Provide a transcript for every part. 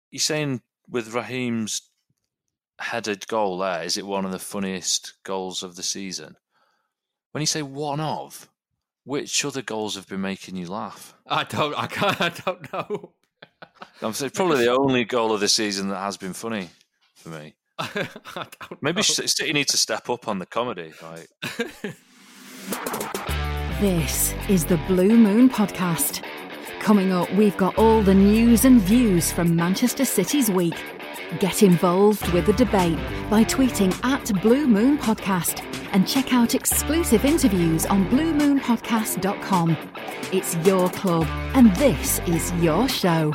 you're saying with Raheem's headed goal there, is it one of the funniest goals of the season? When you say one of, which other goals have been making you laugh? I don't know. I'm saying probably the only goal of the season that has been funny for me. I don't Maybe know. City need to step up on the comedy. Like, This is the Blue Moon Podcast. Coming up, we've got all the news and views from Manchester City's week. Get involved with the debate by tweeting at Blue Moon Podcast and check out exclusive interviews on bluemoonpodcast.com. It's your club and this is your show.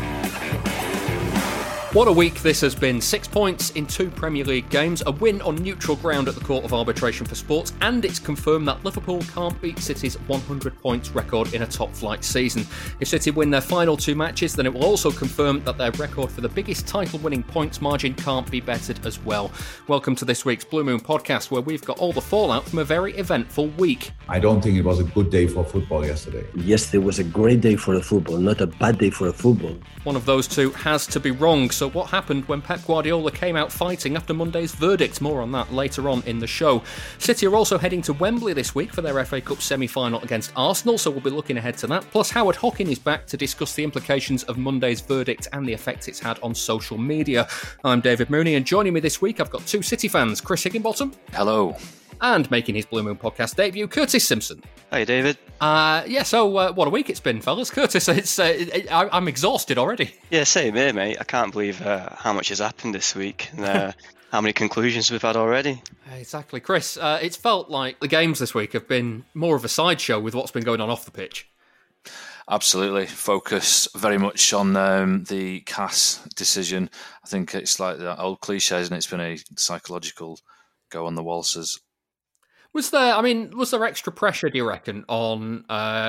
What a week this has been. 6 points in 2 Premier League games, a win on neutral ground at the Court of Arbitration for Sports, and it's confirmed that Liverpool can't beat City's 100 points record in a top-flight season. If City win their final 2 matches, then it will also confirm that their record for the biggest title-winning points margin can't be bettered as well. Welcome to this week's Blue Moon Podcast, where we've got all the fallout from a very eventful week. I don't think it was a good day for football yesterday. Yesterday was a great day for the football, not a bad day for the football. One of those two has to be wrong. So what happened when Pep Guardiola came out fighting after Monday's verdict? More on that later on in the show. City are also heading to Wembley this week for their FA Cup semi-final against Arsenal, so we'll be looking ahead to that. Plus, Howard Hockin is back to discuss the implications of Monday's verdict and the effect it's had on social media. I'm David Mooney, and joining me this week, I've got 2 City fans, Chris Higginbottom. hello. And making his Blue Moon Podcast debut, Curtis Simpson. Hey, David. So what a week it's been, fellas. Curtis, I'm exhausted already. Yeah, same here, mate. I can't believe how much has happened this week and how many conclusions we've had already. Exactly. Chris, it's felt like the games this week have been more of a sideshow with what's been going on off the pitch. Absolutely. Focus very much on the CAS decision. I think it's like the old cliche, isn't it? It's been a psychological go on the waltzers. Was there extra pressure, do you reckon, on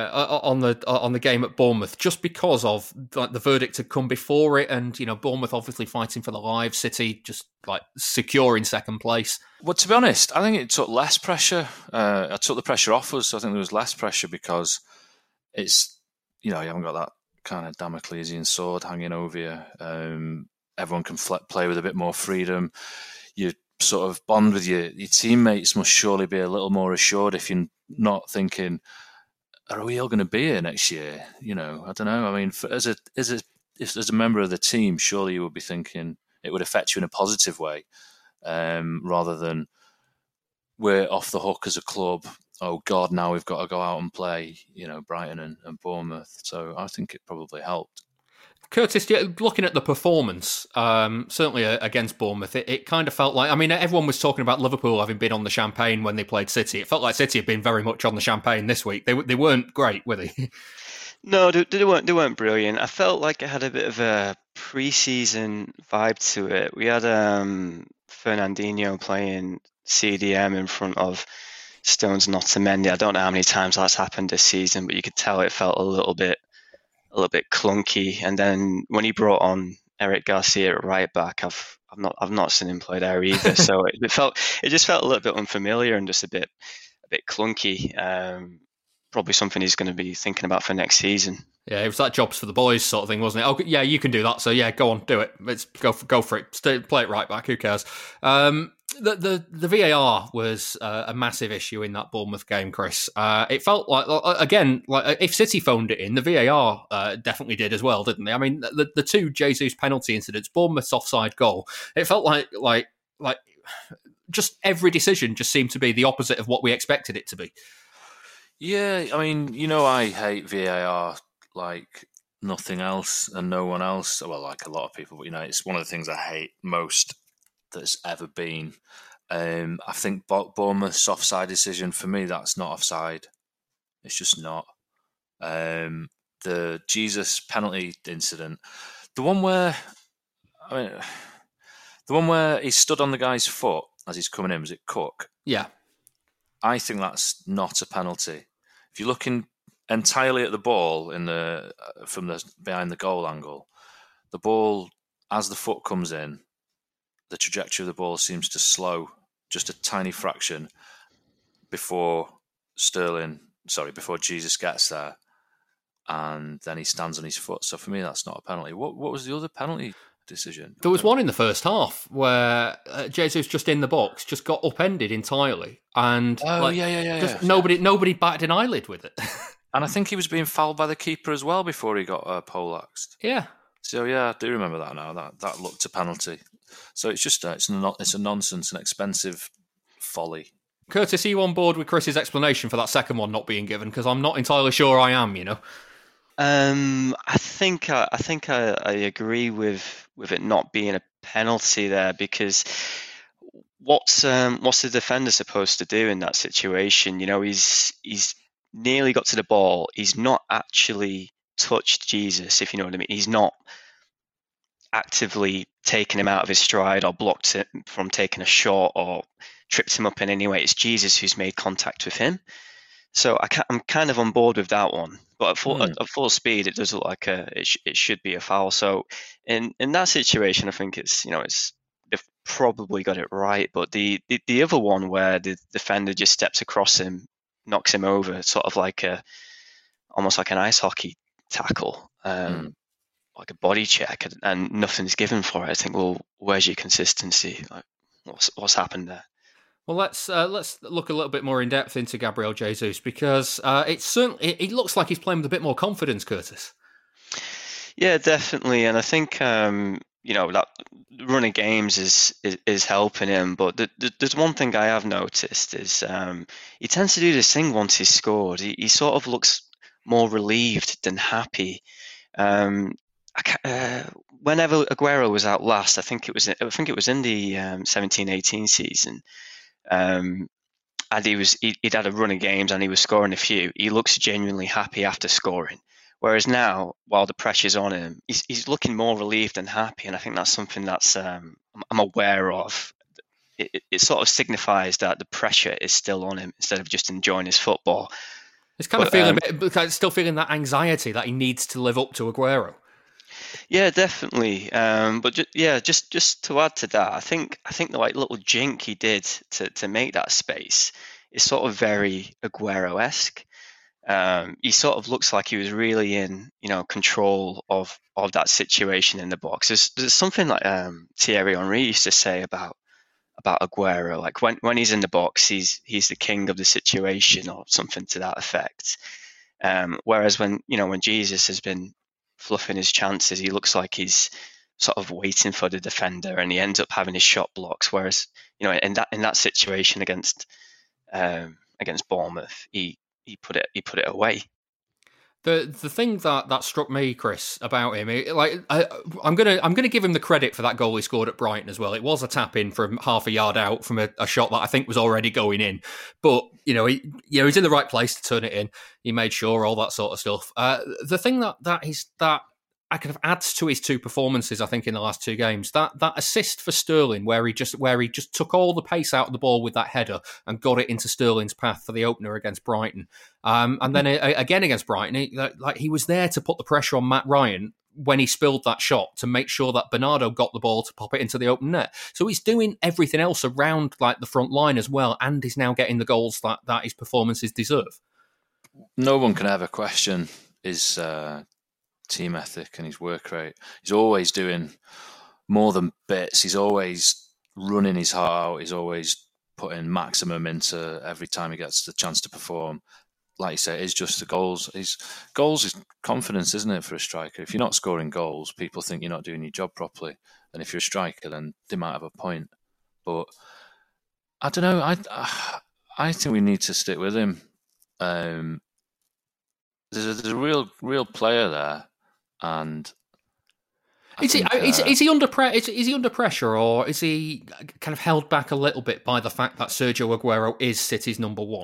the game at Bournemouth just because of like the verdict had come before it, and Bournemouth obviously fighting for the lives, City just like secure in second place? Well, to be honest, I think it took less pressure. I took the pressure off us. I think there was less pressure because it's you haven't got that kind of Damoclesian sword hanging over you. Everyone can play with a bit more freedom. You sort of bond with your teammates must surely be a little more assured if you're not thinking, are we all going to be here next year? I don't know. I mean, as a member of the team, surely you would be thinking it would affect you in a positive way, rather than we're off the hook as a club. Oh God, now we've got to go out and play, Brighton and Bournemouth. So I think it probably helped. Curtis, looking at the performance, certainly against Bournemouth, it kind of felt like, everyone was talking about Liverpool having been on the champagne when they played City. It felt like City had been very much on the champagne this week. They weren't great, were they? No, they weren't brilliant. I felt like it had a bit of a pre-season vibe to it. We had Fernandinho playing CDM in front of Stones and Otamendi. I don't know how many times that's happened this season, but you could tell it felt a little bit clunky. And then when he brought on Eric Garcia at right back, I've not seen him play there either. So it just felt a little bit unfamiliar and just a bit clunky. Probably something he's going to be thinking about for next season. Yeah, it was that jobs for the boys sort of thing, wasn't it? Oh, yeah, you can do that. So yeah, go on, do it. Let's go for it. Play it right back. Who cares? The VAR was a massive issue in that Bournemouth game, Chris. It felt like, again, like if City phoned it in, the VAR definitely did as well, didn't they? I mean, the 2 Jesus penalty incidents, Bournemouth's offside goal, it felt like just every decision just seemed to be the opposite of what we expected it to be. Yeah, I mean, I hate VAR like nothing else and no one else. Well, like a lot of people, but it's one of the things I hate most that's ever been. I think Bournemouth's offside decision, for me, that's not offside. It's just not. The Jesus penalty incident, the one where he stood on the guy's foot as he's coming in, was it Cook? Yeah. I think that's not a penalty. If you're looking entirely at the ball from the behind the goal angle, the ball, as the foot comes in, the trajectory of the ball seems to slow just a tiny fraction before Jesus gets there, and then he stands on his foot. So for me, that's not a penalty. What was the other penalty? decision. There was one in the first half where Jesus just in the box just got upended entirely, and nobody batted an eyelid with it. And I think he was being fouled by the keeper as well before he got poleaxed. Yeah. So I do remember that now. That looked a penalty. So it's just it's a nonsense, an expensive folly. Curtis, are you on board with Chris's explanation for that second one not being given? Because I'm not entirely sure I am. I think I agree with it not being a penalty there, because what's the defender supposed to do in that situation? He's nearly got to the ball. He's not actually touched Jesus, if you know what I mean. He's not actively taken him out of his stride or blocked him from taking a shot or tripped him up in any way. It's Jesus who's made contact with him. So I'm kind of on board with that one. But at full speed, it does look like it should be a foul. So in that situation, I think they've probably got it right. But the other one where the defender just steps across him, knocks him over, sort of almost like an ice hockey tackle, like a body check, and nothing's given for it. I think, well, where's your consistency? Like, what's happened there? Well, let's look a little bit more in depth into Gabriel Jesus, because it looks like he's playing with a bit more confidence, Curtis. Yeah, definitely, and I think that running games is helping him. But there's one thing I have noticed is he tends to do this thing once he's scored. He sort of looks more relieved than happy. Whenever Aguero was out last, I think it was in the 17-18 season. And he'd had a run of games and he was scoring a few. He looks genuinely happy after scoring. Whereas now, while the pressure's on him, he's looking more relieved than happy. And I think that's something that's I'm aware of. It sort of signifies that the pressure is still on him instead of just enjoying his football. It's kind of still feeling that anxiety that he needs to live up to Aguero. Yeah, definitely. But just to add to that, I think the little jink he did to make that space is sort of very Aguero-esque. He sort of looks like he was really in control of that situation in the box. There's something like Thierry Henry used to say about Aguero, like when he's in the box, he's the king of the situation, or something to that effect. Whereas when Jesus has been fluffing his chances, he looks like he's sort of waiting for the defender, and he ends up having his shot blocks. Whereas in that situation against Bournemouth, he put it away. The thing that struck me, Chris, about him, I'm gonna give him the credit for that goal he scored at Brighton as well. It was a tap in from half a yard out from a shot that I think was already going in, but he's in the right place to turn it in. He made sure, all that sort of stuff. The thing that I kind of adds to his two performances, I think, in the last two games, that assist for Sterling, where he just took all the pace out of the ball with that header and got it into Sterling's path for the opener against Brighton, and then again against Brighton, he was there to put the pressure on Matt Ryan when he spilled that shot to make sure that Bernardo got the ball to pop it into the open net. So he's doing everything else around the front line as well, and he's now getting the goals that his performances deserve. No one can ever question his team ethic and his work rate. He's always doing more than bits. He's always running his heart out. He's always putting maximum into every time he gets the chance to perform. Like you say, it's just the goals. Goals is confidence, isn't it, for a striker? If you're not scoring goals, people think you're not doing your job properly. And if you're a striker, then they might have a point. But I don't know. I think we need to stick with him. There's a real player there. And is he under pressure, or is he kind of held back a little bit by the fact that Sergio Aguero is City's number one?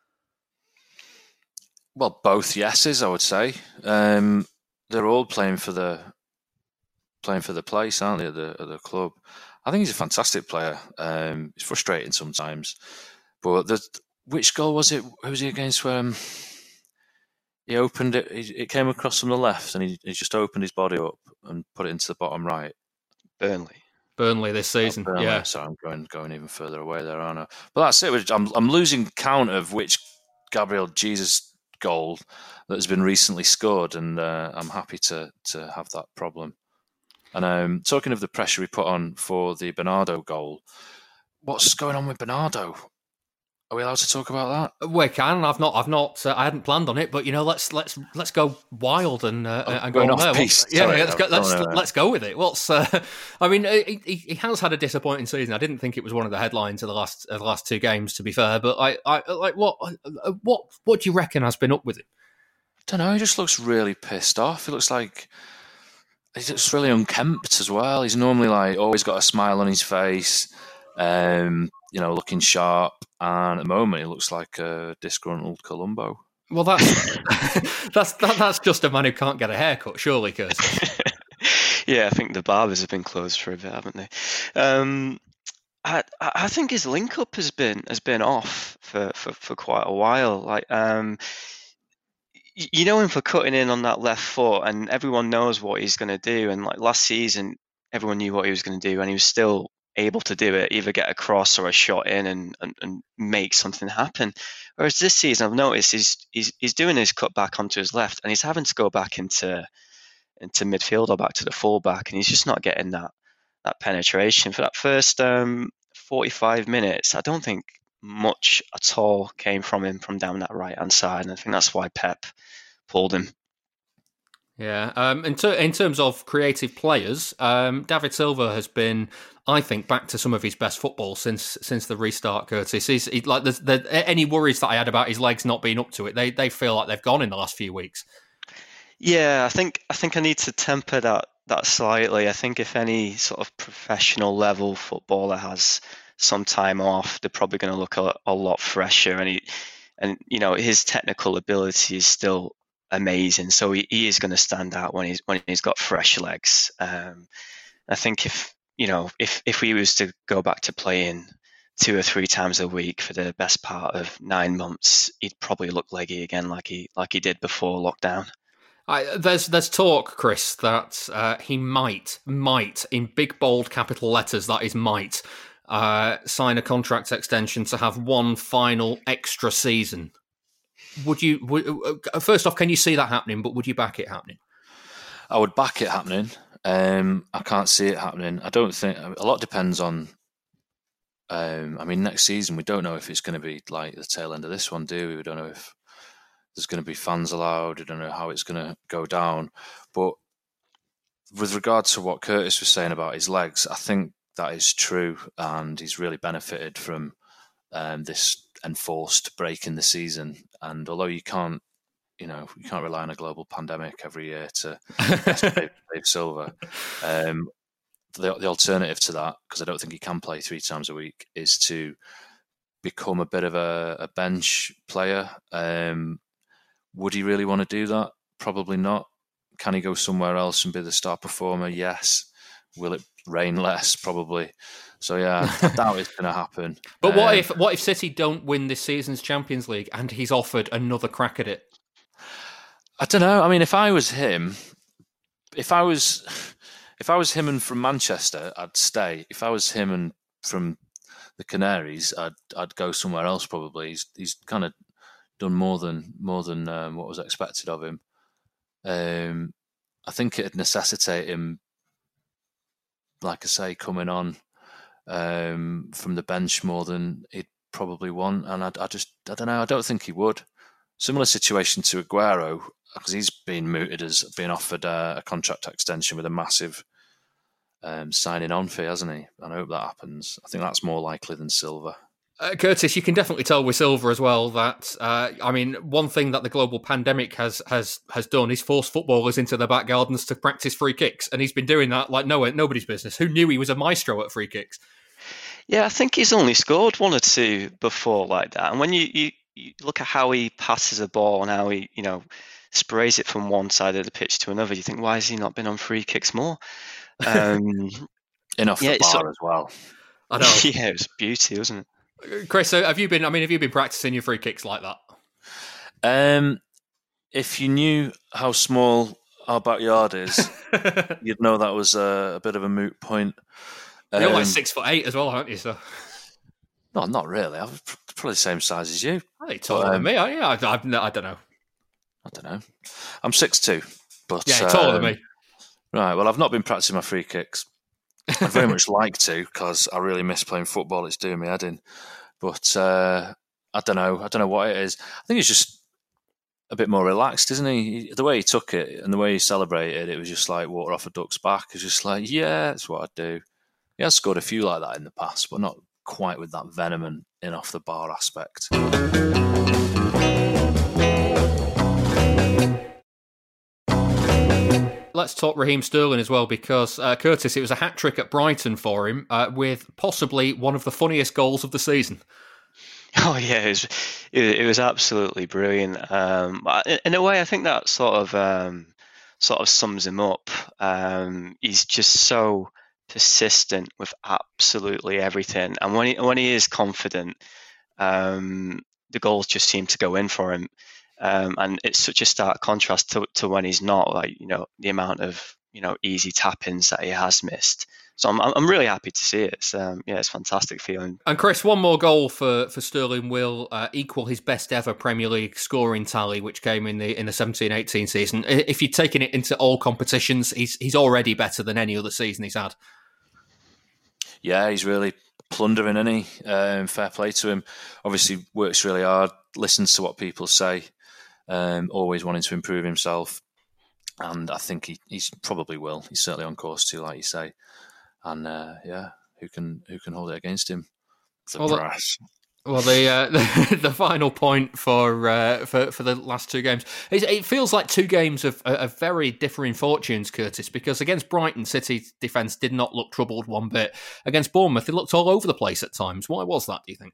Well, both yeses, I would say. They're all playing for the place, aren't they, at the club? I think he's a fantastic player. It's frustrating sometimes, but which goal was it? Who was he against? Where he opened it. It came across from the left, and he just opened his body up and put it into the bottom right. Burnley this season. Burnley. Yeah. So I'm going even further away there, aren't I? But that's it. I'm losing count of which Gabriel Jesus goal that has been recently scored, and I'm happy to have that problem. And talking of the pressure he put on for the Bernardo goal, what's going on with Bernardo? Are we allowed to talk about that? We can. I've not. I hadn't planned on it, but let's go wild and go on there. Let's go with it. I mean, he has had a disappointing season. I didn't think it was one of the headlines of the last 2 games, to be fair. But I like what do you reckon has been up with him? I don't know. He just looks really pissed off. He looks like he's just really unkempt as well. He's normally like always got a smile on his face. Looking sharp, and at the moment he looks like a disgruntled Columbo. Well, that's just a man who can't get a haircut, surely, Kirsty. Yeah, I think the barbers have been closed for a bit, haven't they? I think his link up has been off for quite a while. Like, you know him for cutting in on that left foot, and everyone knows what he's going to do. And like last season, everyone knew what he was going to do, and he was still able to do it, either get a cross or a shot in and make something happen. Whereas this season, I've noticed he's doing his cut back onto his left, and he's having to go back into midfield or back to the fullback, and he's just not getting that penetration. For that first 45 minutes, I don't think much at all came from him from down that right hand side, and I think that's why Pep pulled him. Yeah. In terms of creative players, David Silva has been, I think, back to some of his best football since the restart, Curtis. He's like any worries that I had about his legs not being up to it, they feel like they've gone in the last few weeks. Yeah, I think I need to temper that slightly. I think if any sort of professional level footballer has some time off, they're probably going to look a lot fresher, and his technical ability is still amazing, so he is going to stand out when he's got fresh legs. I think if he was to go back to playing 2 or 3 times a week for the best part of 9 months, he'd probably look leggy again, like he did before lockdown. There's talk, Chris, that he might in big bold capital letters, that is might, sign a contract extension to have one final extra season. First off, can you see that happening? But would you back it happening? I would back it happening. I can't see it happening. I don't think a lot depends on. Next season we don't know if it's going to be like the tail end of this one, do we? We don't know if there's going to be fans allowed. We don't know how it's going to go down. But with regard to what Curtis was saying about his legs, I think that is true, and he's really benefited from this enforced break in the season. And although you can't rely on a global pandemic every year to save Silva, the alternative to that, because I don't think he can play 3 times a week, is to become a bit of a bench player. Would he really want to do that? Probably not. Can he go somewhere else and be the star performer? Yes. Will it rain less? Probably. So yeah, I doubt it's going to happen. But what if City don't win this season's Champions League and he's offered another crack at it? I don't know. I mean, if I was him and from Manchester, I'd stay. If I was him and from the Canaries, I'd go somewhere else. Probably. He's kind of done more than what was expected of him. I think it'd necessitate him, like I say, coming on from the bench more than he'd probably want, and I don't know. I don't think he would. Similar situation to Aguero, because he's been mooted as being offered a contract extension with a massive signing on fee, hasn't he? I hope that happens. I think that's more likely than Silva. Curtis, you can definitely tell with Silva as well that, one thing that the global pandemic has done is force footballers into the back gardens to practice free kicks, and he's been doing that like nobody's business. Who knew he was a maestro at free kicks? Yeah, I think he's only scored 1 or 2 before like that. And when you look at how he passes a ball and how he, sprays it from one side of the pitch to another, you think, why has he not been on free kicks more? Enough the bar as well. I know. Yeah, it was beauty, wasn't it? Chris, so have you been practicing your free kicks like that? If you knew how small our backyard is, you'd know that was a bit of a moot point. You're like 6'8" as well, aren't you? So, no, not really. I'm probably the same size as you. You're taller than me. I don't know. I don't know. I'm 6'2", but yeah, you're taller than me. Right, well, I've not been practicing my free kicks. I'd very much like to, because I really miss playing football. It's doing me head in. But I don't know. I don't know what it is. I think he's just a bit more relaxed, isn't he? The way he took it and the way he celebrated, it was just like water off a duck's back. It's just like, yeah, that's what I do. He has scored a few like that in the past, but not quite with that venom and in off the bar aspect. Let's talk Raheem Sterling as well, because Curtis, it was a hat trick at Brighton for him, with possibly one of the funniest goals of the season. Oh yeah, it was absolutely brilliant. In a way, I think that sort of sums him up. He's just so persistent with absolutely everything, and when he is confident, the goals just seem to go in for him. And it's such a stark contrast to when he's not, like, the amount of easy tap-ins that he has missed. So I'm really happy to see it. It's fantastic feeling. And Chris, one more goal for Sterling will equal his best ever Premier League scoring tally, which came in the 17-18 season. If you're taking it into all competitions, he's already better than any other season he's had. Yeah, he's really plundering, isn't he? Fair play to him. Obviously works really hard, listens to what people say, always wanting to improve himself. And I think he's probably will. He's certainly on course to, like you say. And who can hold it against him? Brass. Well, the final point for the last two games, it feels like two games of very differing fortunes, Curtis, because against Brighton, City's defence did not look troubled one bit. Against Bournemouth, it looked all over the place at times. Why was that, do you think?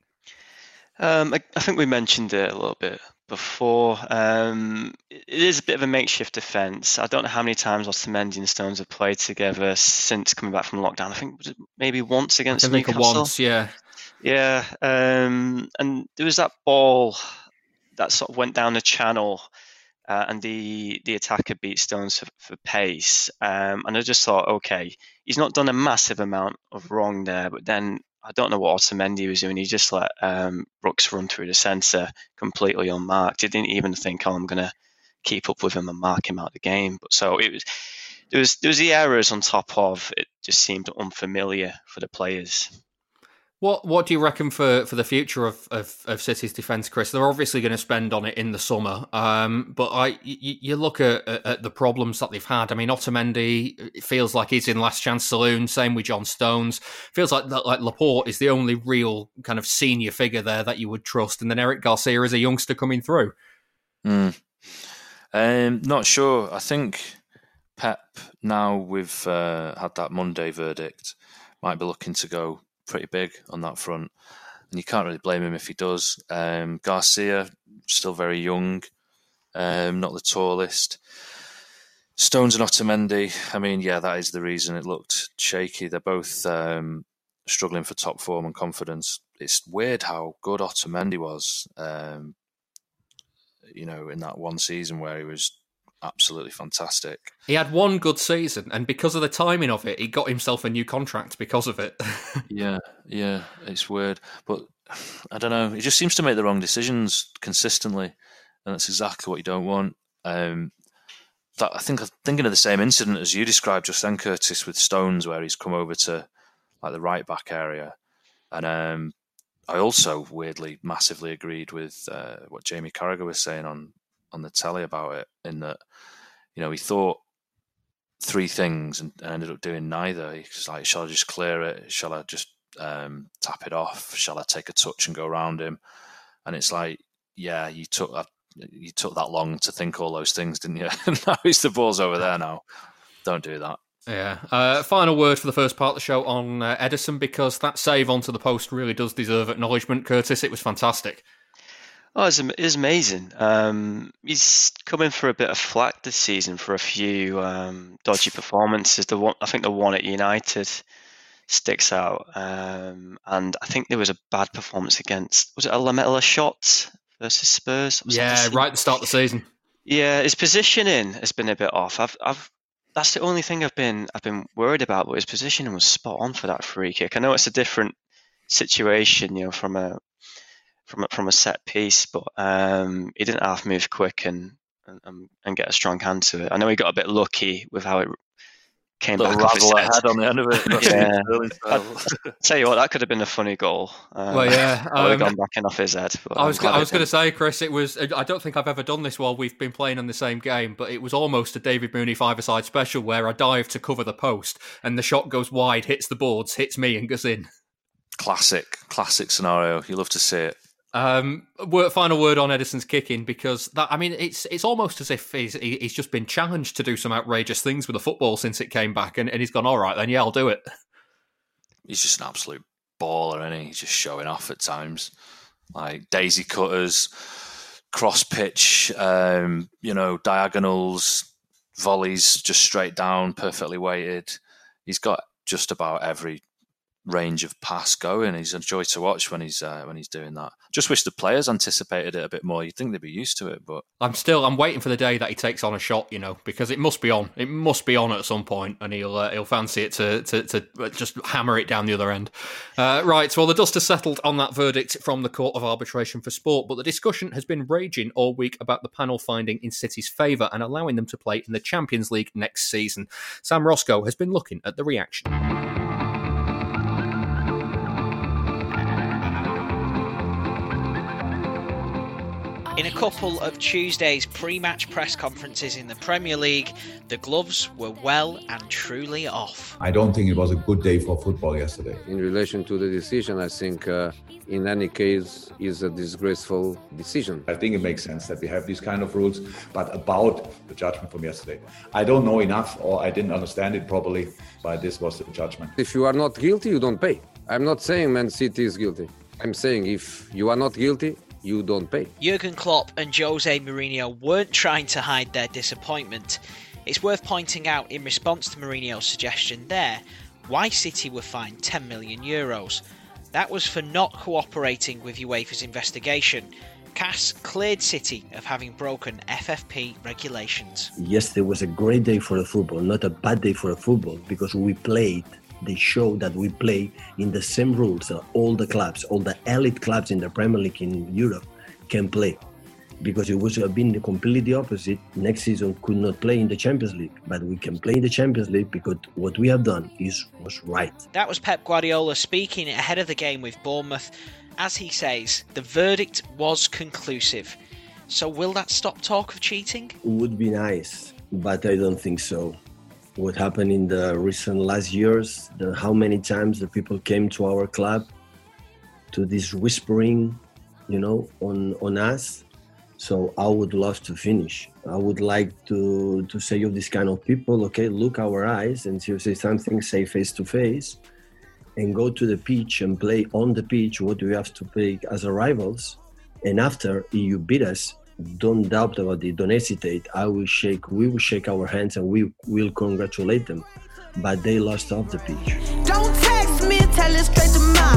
I think we mentioned it a little bit before. It is a bit of a makeshift defence. I don't know how many times Otamendi and Stones have played together since coming back from lockdown. I think maybe once against Newcastle. Once, yeah. Yeah, and there was that ball that sort of went down the channel, and the attacker beat Stones for pace. And I just thought, okay, he's not done a massive amount of wrong there, but then I don't know what Otamendi was doing. He just let Brooks run through the centre completely unmarked. He didn't even think, I'm going to keep up with him and mark him out of the game. But so there was the errors on top of it. Just seemed unfamiliar for the players. What do you reckon for the future of City's defence, Chris? They're obviously going to spend on it in the summer, but you look at the problems that they've had. I mean, Otamendi, it feels like he's in last chance saloon. Same with John Stones. Feels like Laporte is the only real kind of senior figure there that you would trust, and then Eric Garcia is a youngster coming through. Not sure. I think Pep, now we've had that Monday verdict, might be looking to go pretty big on that front, and you can't really blame him if he does. Garcia, still very young, not the tallest. Stones and Otamendi, I mean, yeah, that is the reason it looked shaky. They're both struggling for top form and confidence. It's weird how good Otamendi was, in that one season where he was absolutely fantastic. He had one good season, and because of the timing of it, he got himself a new contract because of it. Yeah, it's weird. But I don't know, he just seems to make the wrong decisions consistently, and that's exactly what you don't want. I think I'm thinking of the same incident as you described just then, Curtis, with Stones, where he's come over to like the right back area. And I also weirdly massively agreed with what Jamie Carragher was saying on the telly about it, in that, he thought three things and ended up doing neither. He's like, shall I just clear it? Shall I just tap it off? Shall I take a touch and go around him? And it's like, yeah, you took that long to think all those things, didn't you? Now the ball's over there now. Don't do that. Yeah. Final word for the first part of the show on Ederson, because that save onto the post really does deserve acknowledgement, Curtis. It was fantastic. Oh, it's amazing. He's coming for a bit of flack this season for a few dodgy performances. I think the one at United sticks out, and I think there was a bad performance against, was it a Lamela shot versus Spurs? Yeah, right at the start of the season. Yeah, his positioning has been a bit off. That's the only thing I've been worried about, but his positioning was spot on for that free kick. I know it's a different situation, from a set piece, but he didn't half move quick and get a strong hand to it. I know he got a bit lucky with how it came Little back off his head. head on the end of it. Yeah. Style. Tell you what, that could have been a funny goal. Well, yeah. I would have gone back and off his head. I was going to say, Chris, it was. I don't think I've ever done this while we've been playing on the same game, but it was almost a David Mooney five-a-side special where I dive to cover the post and the shot goes wide, hits the boards, hits me and goes in. Classic scenario. You love to see it. Final word on Ederson's kicking, because it's almost as if he's just been challenged to do some outrageous things with the football since it came back, and he's gone, all right then, yeah, I'll do it. He's just an absolute baller, isn't he? He's just showing off at times, like daisy cutters, cross pitch, diagonals, volleys, just straight down, perfectly weighted. He's got just about every range of pass going. He's a joy to watch when he's doing that. Just wish the players anticipated it a bit more. You'd think they'd be used to it, but I'm waiting for the day that he takes on a shot, because it must be on. It must be on at some point, and he'll fancy it to just hammer it down the other end. Right, well, the dust has settled on that verdict from the Court of Arbitration for Sport, but the discussion has been raging all week about the panel finding in City's favour and allowing them to play in the Champions League next season. Sam Roscoe has been looking at the reaction. In a couple of Tuesday's pre-match press conferences in the Premier League, the gloves were well and truly off. I don't think it was a good day for football yesterday. In relation to the decision, I think in any case is a disgraceful decision. I think it makes sense that we have these kind of rules, but about the judgment from yesterday, I don't know enough, or I didn't understand it properly, but this was the judgment. If you are not guilty, you don't pay. I'm not saying Man City is guilty. I'm saying if you are not guilty, you don't pay. Jurgen Klopp and Jose Mourinho weren't trying to hide their disappointment. It's worth pointing out, in response to Mourinho's suggestion there, why City were fined €10 million. That was for not cooperating with UEFA's investigation. CAS cleared City of having broken FFP regulations. Yesterday was a great day for the football, not a bad day for the football, because we played. They show that we play in the same rules. All the clubs, all the elite clubs in the Premier League in Europe can play. Because it would have been completely the opposite. Next season could not play in the Champions League, but we can play in the Champions League because what we have done was right. That was Pep Guardiola speaking ahead of the game with Bournemouth. As he says, the verdict was conclusive. So will that stop talk of cheating? It would be nice, but I don't think so. What happened in the recent last years, how many times the people came to our club to this whispering, on us. So I would love to finish. I would like to say of this kind of people, okay, look our eyes, and if you say something, say face to face, and go to the pitch and play on the pitch what we have to play as our rivals. And after, if you beat us, don't doubt about it, don't hesitate. We will shake our hands and we will congratulate them. But they lost off the pitch. Don't text me, tell it straight to my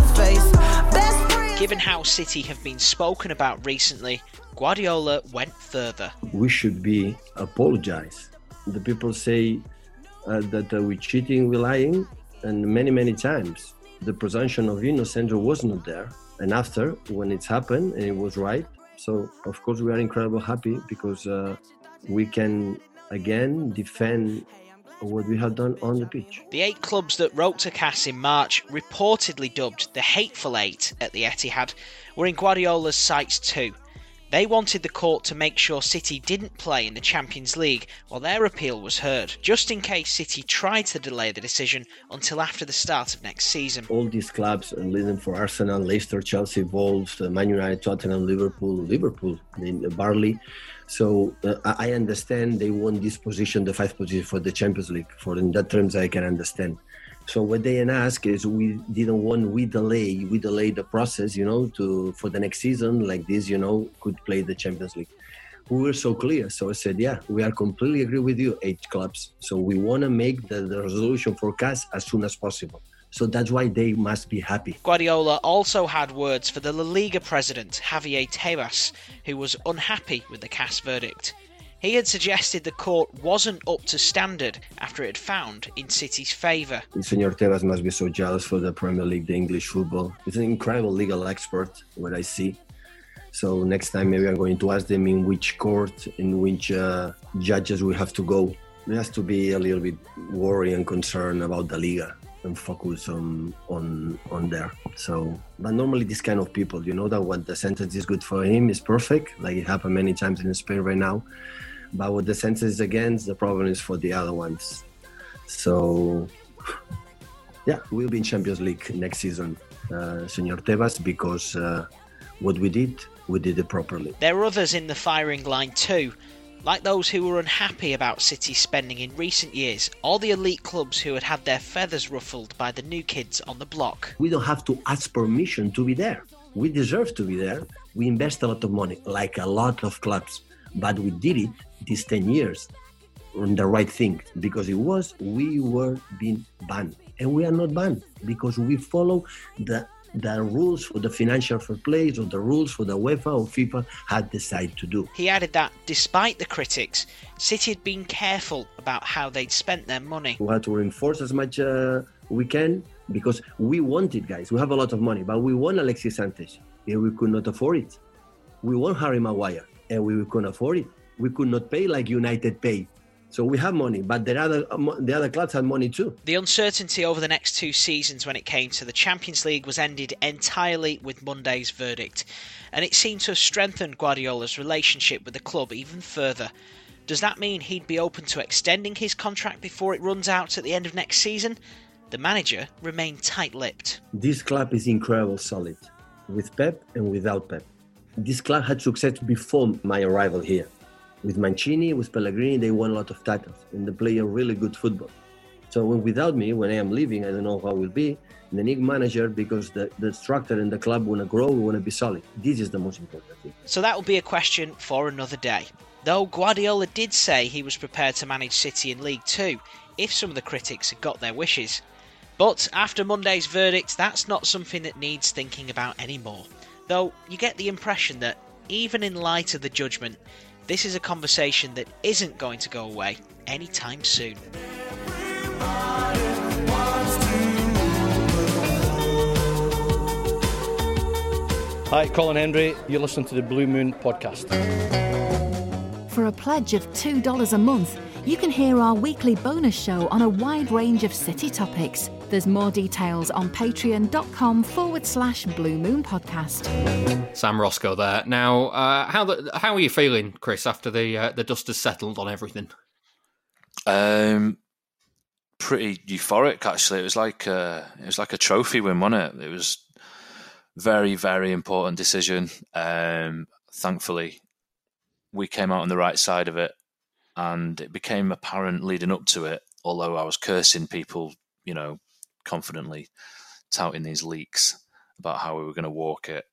face. Given how City have been spoken about recently, Guardiola went further. We should be apologize. The people say that we're cheating, we're lying, and many times the presumption of innocence was not there. And after, when it's happened and it was right, so, of course, we are incredibly happy because we can, again, defend what we have done on the pitch. The 8 clubs that wrote to CAS in March, reportedly dubbed the Hateful Eight at the Etihad, were in Guardiola's sights too. They wanted the court to make sure City didn't play in the Champions League while their appeal was heard, just in case City tried to delay the decision until after the start of next season. All these clubs, leading for Arsenal, Leicester, Chelsea, Wolves, Man United, Tottenham, Liverpool, Burnley. So I understand they want this position, the 5th position for the Champions League. For in that terms, I can understand. So what they ask is we delay the process, for the next season like this, could play the Champions League. We were so clear. So I said, yeah, we are completely agree with you, 8 clubs. So we want to make the resolution for CAS as soon as possible. So that's why they must be happy. Guardiola also had words for the La Liga president, Javier Tebas, who was unhappy with the CAS verdict. He had suggested the court wasn't up to standard after it had found in City's favour. Senor Tebas must be so jealous for the Premier League, the English football. He's an incredible legal expert, what I see. So next time maybe I'm going to ask them in which court, in which judges we have to go There has to be a little bit worry and concern about the Liga and focus on there. So, but normally these kind of people, you know that what the sentence is good for him is perfect, like it happened many times in Spain right now. But what the sentence is against, the problem is for the other ones. So, yeah, we'll be in Champions League next season, Senor Tebas, because what we did it properly. There are others in the firing line too, like those who were unhappy about City's spending in recent years, or the elite clubs who had had their feathers ruffled by the new kids on the block. We don't have to ask permission to be there. We deserve to be there. We invest a lot of money, like a lot of clubs, but we did it these 10 years on the right thing, because we were being banned, and we are not banned because we follow the rules for the financial fair play or the rules for the UEFA or FIFA had decided to do. He added that, despite the critics, City had been careful about how they'd spent their money. We had to reinforce as much we can, because we want it, guys. We have a lot of money, but we want Alexis Sanchez, and we could not afford it. We want Harry Maguire, and we couldn't afford it. We could not pay like United paid. So we have money, but the other clubs had money too. The uncertainty over the next 2 seasons when it came to the Champions League was ended entirely with Monday's verdict, and it seemed to have strengthened Guardiola's relationship with the club even further. Does that mean he'd be open to extending his contract before it runs out at the end of next season? The manager remained tight-lipped. This club is incredibly solid, with Pep and without Pep. This club had success before my arrival here. With Mancini, with Pellegrini, they won a lot of titles and they play a really good football. So without me, when I am leaving, I don't know how it will be. The new manager, because the structure and the club want to grow, we want to be solid. This is the most important thing. So that will be a question for another day. Though Guardiola did say he was prepared to manage City in League 2 if some of the critics had got their wishes. But after Monday's verdict, that's not something that needs thinking about anymore. Though you get the impression that, even in light of the judgment, this is a conversation that isn't going to go away anytime soon. Hi, Colin Hendry. You're listening to the Blue Moon podcast. For a pledge of $2 a month, you can hear our weekly bonus show on a wide range of City topics. There's more details on patreon.com/Blue Moon Podcast. Sam Roscoe there. Now, how are you feeling, Chris, after the dust has settled on everything? Pretty euphoric, actually. It was like a trophy win, wasn't it? It was very, very important decision. Thankfully, we came out on the right side of it, and it became apparent leading up to it. Although I was cursing people, confidently touting these leaks about how we were going to walk it.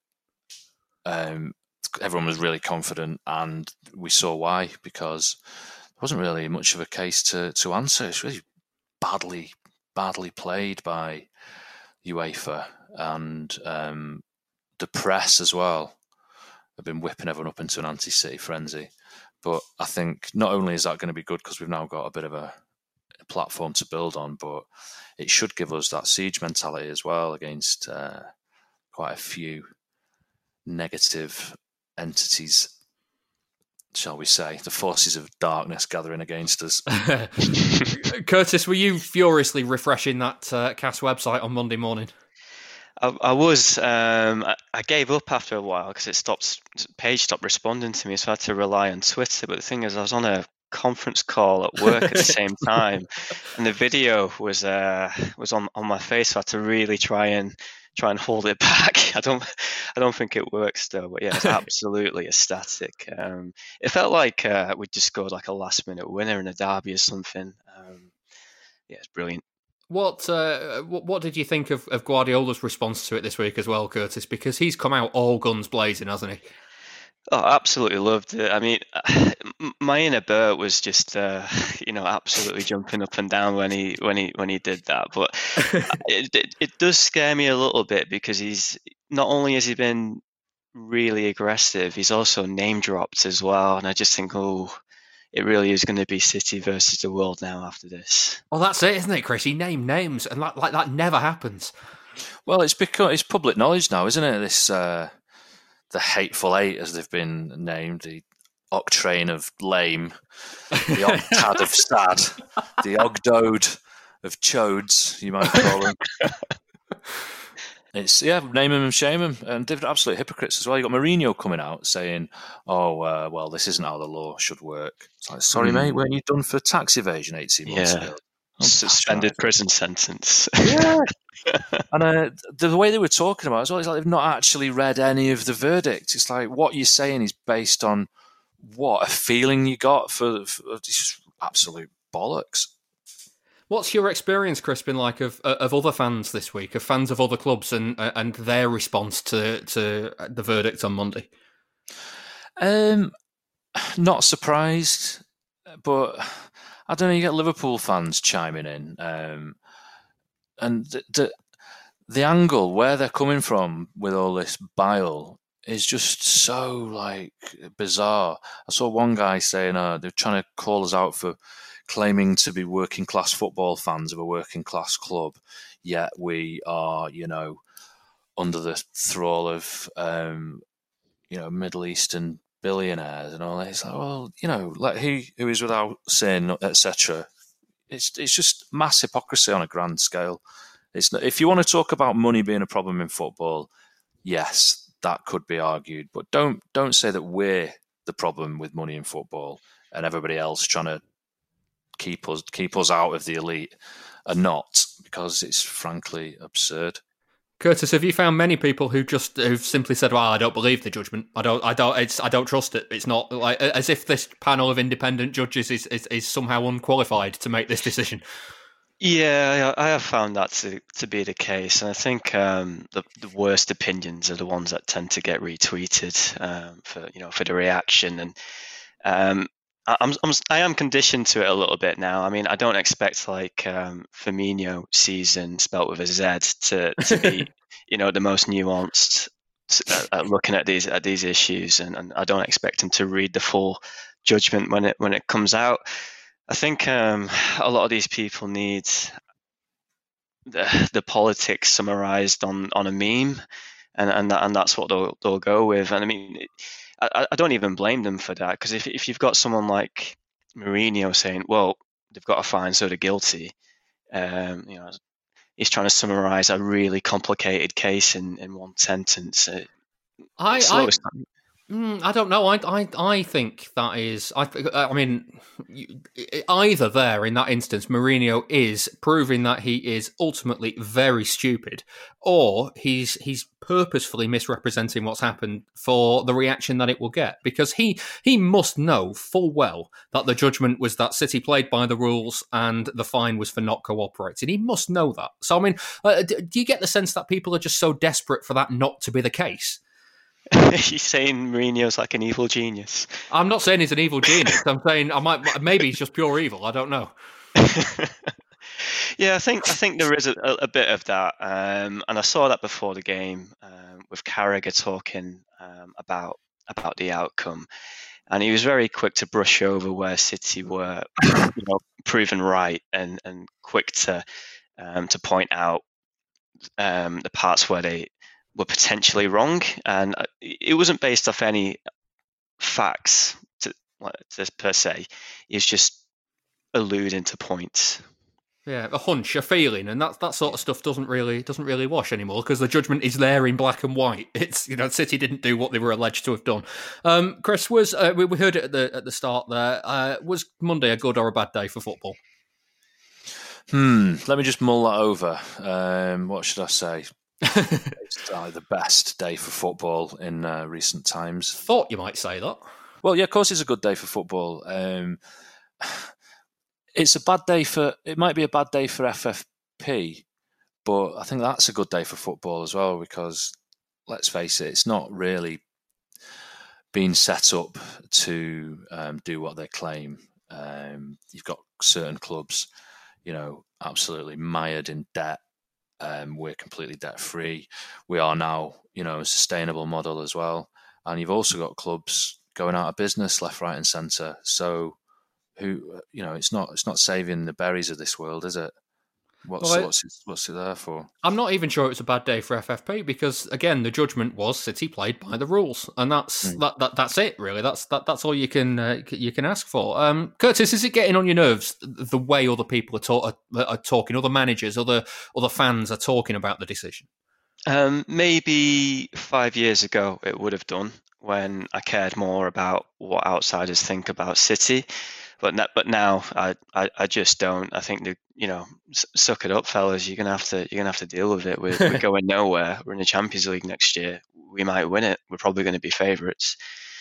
Everyone was really confident, and we saw why, because there wasn't really much of a case to answer. It's really badly played by UEFA, and the press as well have been whipping everyone up into an anti-City frenzy. But I think not only is that going to be good because we've now got a bit of a platform to build on, but it should give us that siege mentality as well against quite a few negative entities, shall we say, the forces of darkness gathering against us. Curtis, were you furiously refreshing that CAS website on Monday morning? I was. I gave up after a while because page stopped responding to me, so I had to rely on Twitter. But the thing is, I was on a conference call at work at the same time, and the video was on my face, so I had to really try and hold it back. I don't think it works though, but yeah, it's absolutely ecstatic. It felt like we just scored like a last minute winner in a derby or something. Yeah, it's brilliant. What did you think of Guardiola's response to it this week as well, Curtis? Because he's come out all guns blazing, hasn't he? Oh, absolutely loved it. I mean, my inner Bert was just, absolutely jumping up and down when he did that. But it does scare me a little bit because he's not only has he been really aggressive, he's also name dropped as well. And I just think, it really is going to be City versus the world now after this. Well, that's it, isn't it, Chris? He named names, and like that never happens. Well, it's public knowledge now, isn't it? This the Hateful Eight, as they've been named, the octrain of lame, the octad of sad, the ogdode of chodes, you might call them. It's name him and shame him, and they're absolute hypocrites as well. You got Mourinho coming out saying, "Oh, well, this isn't how the law should work." It's like, sorry, mate, weren't you done for tax evasion 18 months ago? Suspended prison sentence. Yeah. And the way they were talking about it as well, it's like they've not actually read any of the verdict. It's like what you're saying is based on what a feeling you got for just absolute bollocks. What's your experience, Chris, been like of other fans this week, of fans of other clubs and their response to the verdict on Monday? Not surprised, but I don't know. You get Liverpool fans chiming in, and the angle where they're coming from with all this bile is just so like bizarre. I saw one guy saying they're trying to call us out for claiming to be working class football fans of a working class club, yet we are, under the thrall of, Middle Eastern billionaires and all that. It's like, well, like he who is without sin, etc. It's just mass hypocrisy on a grand scale. It's not, if you want to talk about money being a problem in football, yes, that could be argued, but don't say that we're the problem with money in football and everybody else trying to keep us out of the elite are not, because it's frankly absurd. Curtis, have you found many people who've simply said, "Well, I don't believe the judgment. I don't trust it. It's not," like as if this panel of independent judges is somehow unqualified to make this decision? Yeah, I have found that to be the case, and I think the worst opinions are the ones that tend to get retweeted for the reaction, and I am conditioned to it a little bit now. I mean, I don't expect like Firmino season spelt with a Z to be the most nuanced at looking at these issues, and I don't expect him to read the full judgment when it comes out. I think a lot of these people need the politics summarized on a meme, and that's what they'll go with. And I mean, I don't even blame them for that, because if you've got someone like Mourinho saying, "Well, they've got a fine, so they're guilty," he's trying to summarize a really complicated case in one sentence. I don't know. I think that is. I mean, either there in that instance, Mourinho is proving that he is ultimately very stupid, or he's purposefully misrepresenting what's happened for the reaction that it will get. Because he must know full well that the judgment was that City played by the rules and the fine was for not cooperating. He must know that. So I mean, do you get the sense that people are just so desperate for that not to be the case? He's saying Mourinho's like an evil genius. I'm not saying he's an evil genius. I'm saying maybe he's just pure evil. I don't know. Yeah, I think there is a bit of that, and I saw that before the game with Carragher talking about the outcome, and he was very quick to brush over where City were, proven right, and quick to point out the parts where they were potentially wrong, and it wasn't based off any facts to per se. He was just alluding to points. Yeah, a hunch, a feeling, and that sort of stuff doesn't really wash anymore, because the judgment is there in black and white. It's City didn't do what they were alleged to have done. Chris, was we heard it at the start there? Was Monday a good or a bad day for football? Let me just mull that over. What should I say? It's the best day for football in recent times. Thought you might say that. Well, yeah, of course it's a good day for football. It's a bad day it might be a bad day for FFP, but I think that's a good day for football as well, because let's face it, it's not really been set up to do what they claim. You've got certain clubs, absolutely mired in debt. We're completely debt free. We are now, a sustainable model as well. And you've also got clubs going out of business left, right, and centre. So, it's not saving the berries of this world, is it? What's it there for? I'm not even sure it's a bad day for FFP because, again, the judgment was City played by the rules, and that's it really. That's all you can ask for. Curtis, is it getting on your nerves the way other people are talking, other managers, other fans are talking about the decision? Maybe 5 years ago it would have done, when I cared more about what outsiders think about City. But now I just don't. I think suck it up, fellas. You're gonna have to deal with it. We're going nowhere. We're in the Champions League next year. We might win it. We're probably going to be favourites.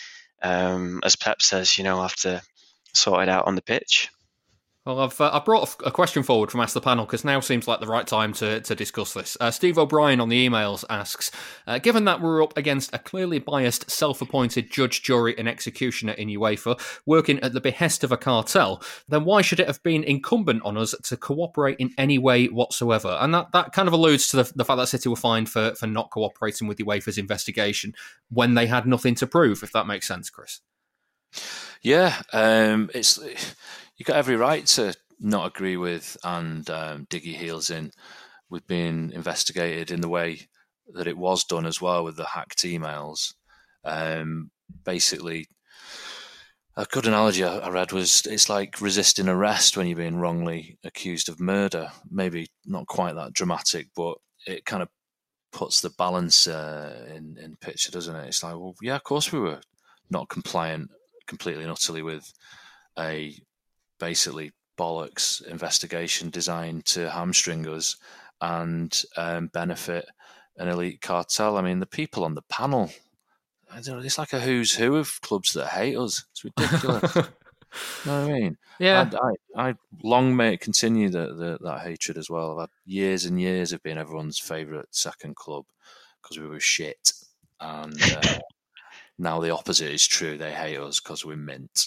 As Pep says, have to sort it out on the pitch. Well, I've brought a question forward from Ask the Panel because now seems like the right time to discuss this. Steve O'Brien on the emails asks, given that we're up against a clearly biased, self-appointed judge, jury and executioner in UEFA, working at the behest of a cartel, then why should it have been incumbent on us to cooperate in any way whatsoever? And that kind of alludes to the fact that City were fined for not cooperating with UEFA's investigation when they had nothing to prove, if that makes sense, Chris. Yeah, you've got every right to not agree with and dig your heels in with being investigated in the way that it was done as well with the hacked emails. Basically, a good analogy I read was it's like resisting arrest when you're being wrongly accused of murder. Maybe not quite that dramatic, but it kind of puts the balance in picture, doesn't it? It's like, well, yeah, of course we were not compliant completely and utterly with a basically bollocks investigation designed to hamstring us and benefit an elite cartel. I mean, the people on the panel, I don't know, it's like a who's who of clubs that hate us. It's ridiculous. You know what I mean? Yeah. I long may it continue that hatred as well. I've had years and years of being everyone's favourite second club because we were shit. And now the opposite is true. They hate us because we're mint.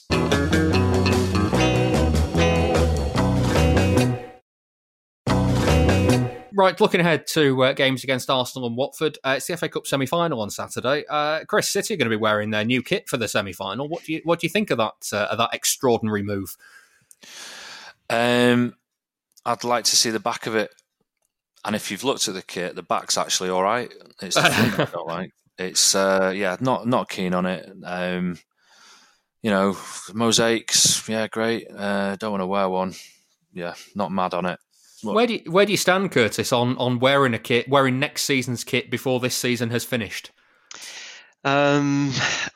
Right, looking ahead to games against Arsenal and Watford, it's the FA Cup semi-final on Saturday. Chris, City are going to be wearing their new kit for the semi-final. What do you think of that extraordinary move? I'd like to see the back of it, and if you've looked at the kit, the back's actually all right. It's the front I don't like. It's not keen on it. Mosaics, yeah, great. Don't want to wear one. Yeah, not mad on it. Where do you stand, Curtis, on wearing next season's kit before this season has finished? I'm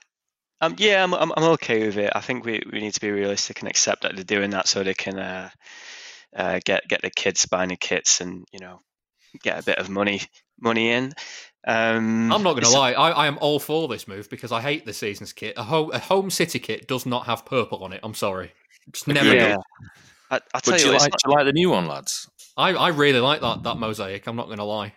okay with it. I think we need to be realistic and accept that they're doing that so they can get the kids buying the kits and get a bit of money in. I'm not going to lie, I am all for this move because I hate this season's kit. A home City kit does not have purple on it. I'm sorry, it's never did. I tell you, do you like the new one, lads? I really like that mosaic. I'm not going to lie.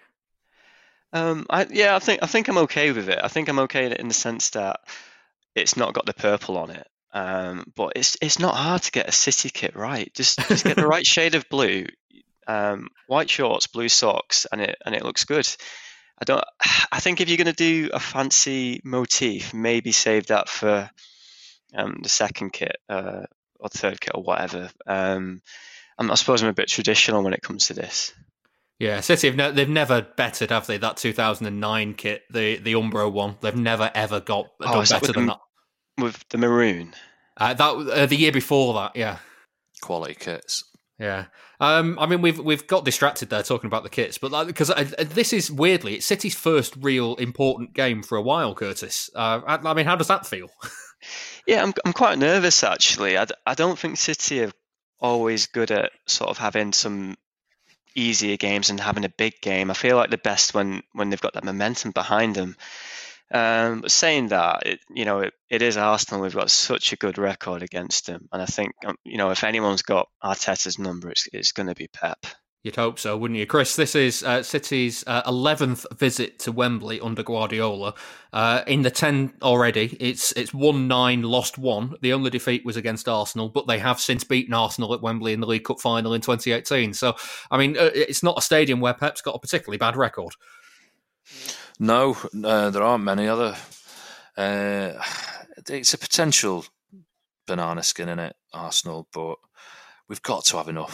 I think I'm okay with it. I think I'm okay in the sense that it's not got the purple on it. But it's not hard to get a City kit right. Just get the right shade of blue, white shorts, blue socks, and it looks good. I think if you're going to do a fancy motif, maybe save that for the second kit or third kit or whatever. I suppose I'm a bit traditional when it comes to this. Yeah, City they've never bettered, have they? That 2009 kit, the Umbro one, they've never ever done better than that. With the maroon, the year before that, yeah, quality kits. Yeah, I mean we've got distracted there talking about the kits, but because this is weirdly it's City's first real important game for a while, Curtis. I mean, how does that feel? Yeah, I'm quite nervous actually. I don't think City are always good at sort of having some easier games and having a big game. I feel like the best when they've got that momentum behind them. But saying that, it is Arsenal. We've got such a good record against them, and I think if anyone's got Arteta's number, it's going to be Pep. You'd hope so, wouldn't you, Chris? This is City's 11th visit to Wembley under Guardiola. In the 10 already, it's won 9, lost 1. The only defeat was against Arsenal, but they have since beaten Arsenal at Wembley in the League Cup final in 2018. So, I mean, it's not a stadium where Pep's got a particularly bad record. No, there aren't many other. It's a potential banana skin in it, Arsenal, but we've got to have enough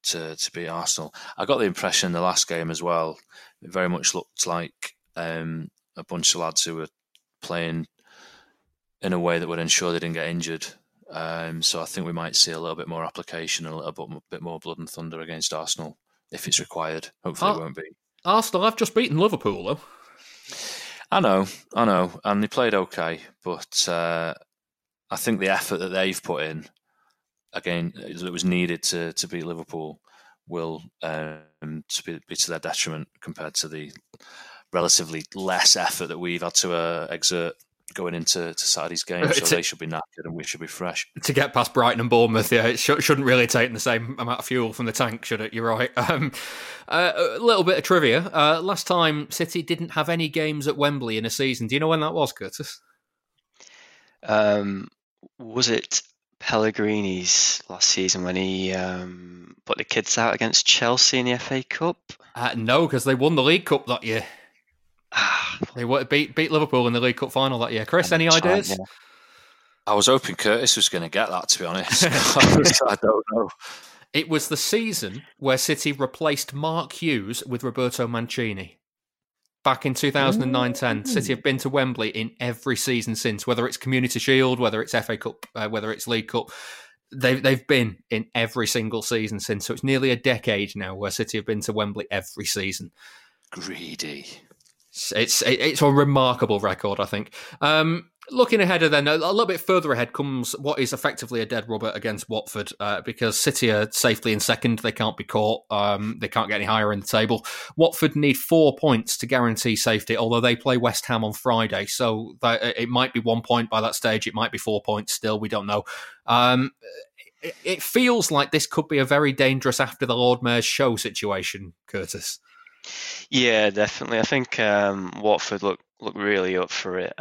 to beat Arsenal. I got the impression in the last game as well, it very much looked like a bunch of lads who were playing in a way that would ensure they didn't get injured. So I think we might see a little bit more application and a little bit more blood and thunder against Arsenal if it's required. Hopefully it won't be. Arsenal have just beaten Liverpool, though. I know, and they played okay, but I think the effort that they've put in, again, that was needed to beat Liverpool, will be to their detriment compared to the relatively less effort that we've had to exert going into Saturday's game. So they should be knackered and we should be fresh. To get past Brighton and Bournemouth, yeah, it shouldn't really take the same amount of fuel from the tank, should it? You're right. A little bit of trivia. Last time City didn't have any games at Wembley in a season. Do you know when that was, Curtis? Was it Pellegrini's last season when he put the kids out against Chelsea in the FA Cup? No, because they won the League Cup that year. They beat Liverpool in the League Cup final that year. Chris, any ideas? Yeah. I was hoping Curtis was going to get that, to be honest. I don't know. It was the season where City replaced Mark Hughes with Roberto Mancini. Back in 2009-10, City have been to Wembley in every season since, whether it's Community Shield, whether it's FA Cup, whether it's League Cup. They've been in every single season since. So it's nearly a decade now where City have been to Wembley every season. Greedy. It's a remarkable record, I think. Looking ahead, then a little bit further ahead comes what is effectively a dead rubber against Watford, because City are safely in second. They can't be caught. They can't get any higher in the table. Watford need 4 points to guarantee safety, although they play West Ham on Friday. So it might be 1 point by that stage. It might be 4 points still. We don't know. It feels like this could be a very dangerous after the Lord Mayor's show situation, Curtis. Yeah, definitely. I think Watford look really up for it.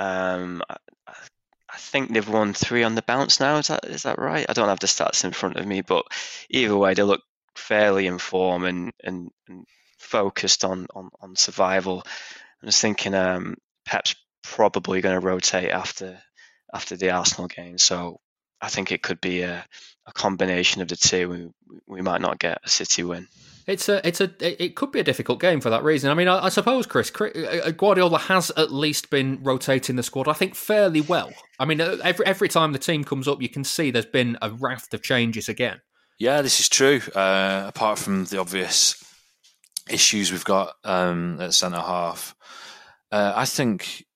I think they've won 3 on the bounce now. Is that right? I don't have the stats in front of me, but either way, they look fairly in form and focused on survival. I'm just thinking Pep's probably going to rotate after the Arsenal game, so I think it could be a combination of the two. We might not get a City win. It could be a difficult game for that reason. I mean, I suppose, Chris, Guardiola has at least been rotating the squad, I think, fairly well. I mean, every time the team comes up, you can see there's been a raft of changes again. Yeah, this is true. Apart from the obvious issues we've got at centre half, I think,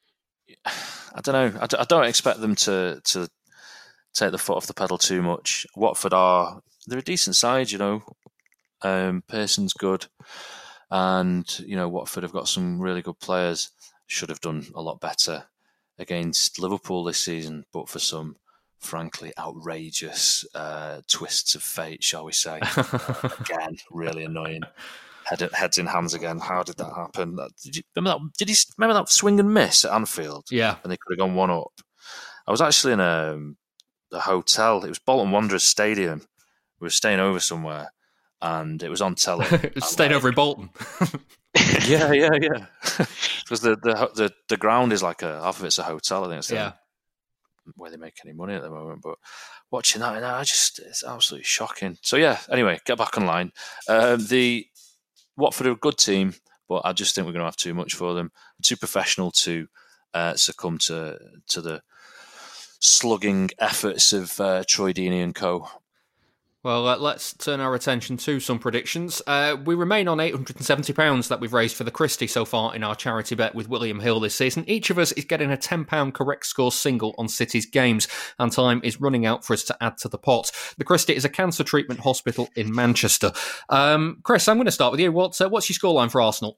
I don't know, I don't expect them to take the foot off the pedal too much. Watford they're a decent side, you know. Pearson's good, and Watford have got some really good players. Should have done a lot better against Liverpool this season, but for some frankly outrageous twists of fate, shall we say. Again, really annoying. Heads in hands again. How did that happen? Did you remember that? Remember that swing and miss at Anfield? Yeah, and they could have gone 1-up. I was actually in a hotel. It was Bolton Wanderers Stadium. We were staying over somewhere. And it was on telly. Stayed over in Bolton. yeah. Because the ground is like half of it's a hotel. I think it's where they make any money at the moment. But watching that, it's absolutely shocking. So yeah. Anyway, get back online. The Watford are a good team, but I just think we're going to have too much for them. Too professional to succumb to the slugging efforts of Troy Deeney and co. Well, let's turn our attention to some predictions. We remain on £870 that we've raised for the Christie so far in our charity bet with William Hill this season. Each of us is getting a £10 correct score single on City's games, and time is running out for us to add to the pot. The Christie is a cancer treatment hospital in Manchester. Chris, I'm going to start with you. What's your scoreline for Arsenal?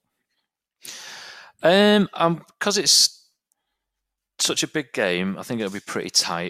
Because it's such a big game, I think it'll be pretty tight.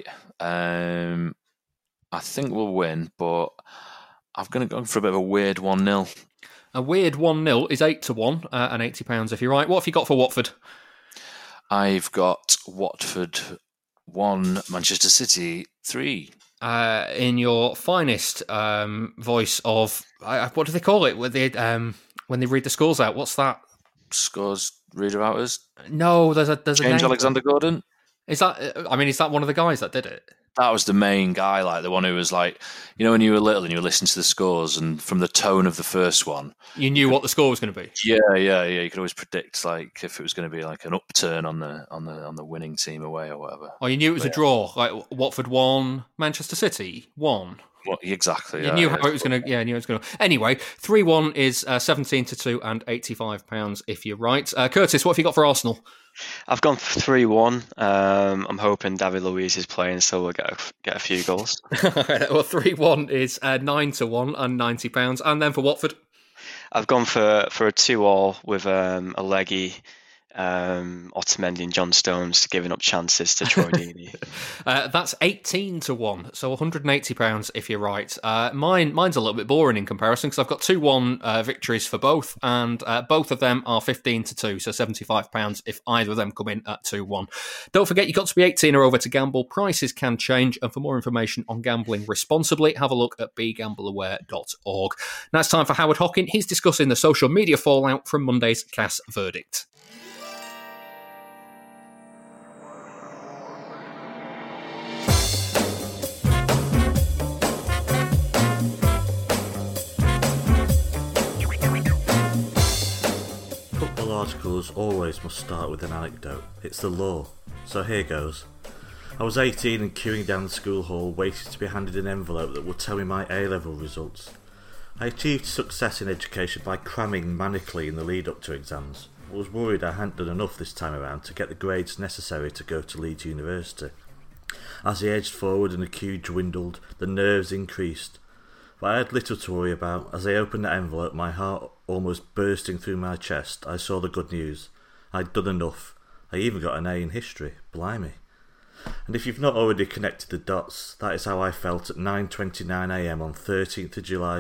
I think we'll win, but I'm going to go for a bit of a weird 1-0. A weird 1-0 is 8-1 and £80 if you're right. What have you got for Watford? I've got Watford 1, Manchester City 3. In your finest voice of what do they call it when they read the scores out? What's that? Scores reader outers? No, there's a James name. Alexander-Gordon. Is that? I mean, is that one of the guys that did it? that was the main guy, like the one who was like, you know, when you were little and you were listening to the scores, and from the tone of the first one, you knew what the score was going to be. Yeah. You could always predict like if it was going to be like an upturn on the winning team away or whatever. Oh, you knew it was a draw, like Watford won, Manchester City won. Well, exactly. You knew how it was going to. Yeah, knew it was going to. Anyway, 3-1 is 17-2 and £85 if you're right. Curtis, what have you got for Arsenal? I've gone for 3-1. I'm hoping David Luiz is playing, so we'll get a few goals. Well, 3-1 is 9-1 and £90, and then for Watford, I've gone for a 2-2 with Alleghi, Otamendi and John Stones giving up chances to Troy Deeney. That's 18-1, so £180 if you're right. Mine's a little bit boring in comparison because I've got 2-1 victories for both, and both of them are 15-2, so £75 if either of them come in at 2-1. Don't forget, you've got to be 18 or over to gamble. Prices can change, and for more information on gambling responsibly, have a look at begambleaware.org. Now it's time for Howard Hockin. He's discussing the social media fallout from Monday's CAS verdict. Articles always must start with an anecdote. It's the law. So here goes. I was 18 and queuing down the school hall waiting to be handed an envelope that would tell me my A-level results. I achieved success in education by cramming manically in the lead up to exams. I was worried I hadn't done enough this time around to get the grades necessary to go to Leeds University. As I edged forward and the queue dwindled, the nerves increased. But I had little to worry about. As I opened the envelope, my heart almost bursting through my chest, I saw the good news. I'd done enough. I even got an A in history. Blimey. And if you've not already connected the dots, that is how I felt at 9:29am on 13th of July